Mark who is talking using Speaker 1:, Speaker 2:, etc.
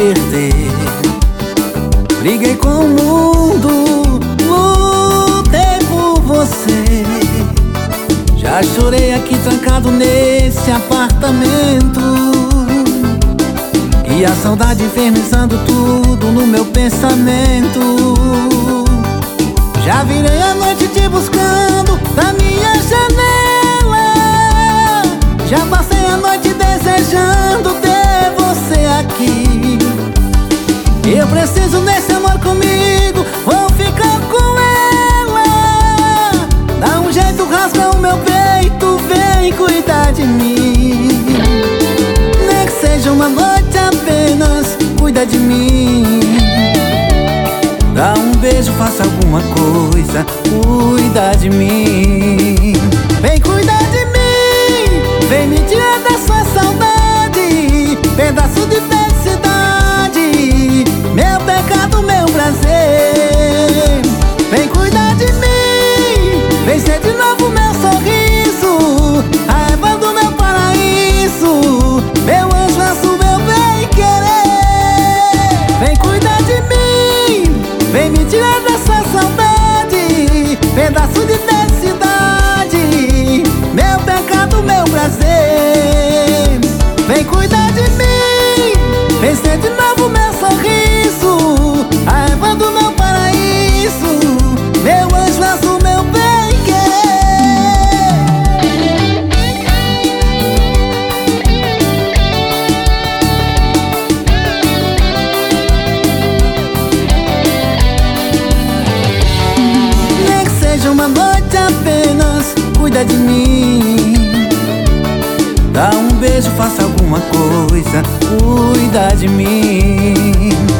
Speaker 1: perder. Briguei com o mundo, lutei por você. Já chorei aqui trancado nesse apartamento, e a saudade infernizando tudo no meu pensamento. Já virei a noite te buscando na minha janela. Já passei a noite desejando ter você aqui. Eu preciso desse amor comigo, vou ficar com ela. Dá um jeito, rasga o meu peito, vem cuidar de mim. Nem que seja uma noite apenas, cuida de mim. Dá um beijo, faça alguma coisa, cuida de mim. Vem cuidar de mim, vem me tirar da sua saudade, pedaço de felicidade, meu pecado, meu prazer. Vem cuidar de mim, vem ser de novo meu sorriso, a Eva do meu paraíso, meu anjo azul, meu bem-querer. Vem cuidar de mim, vem me tirar dessa saudade, pedaço de felicidade, meu pecado, meu prazer. Vem cuidar de mim, vem ser de novo meu sorriso, a Eva do meu paraíso, meu anjo azul, meu bem-querer. Nem que seja uma noite apenas, cuida de mim. Dá um beijo, faça alguma coisa, cuida de mim.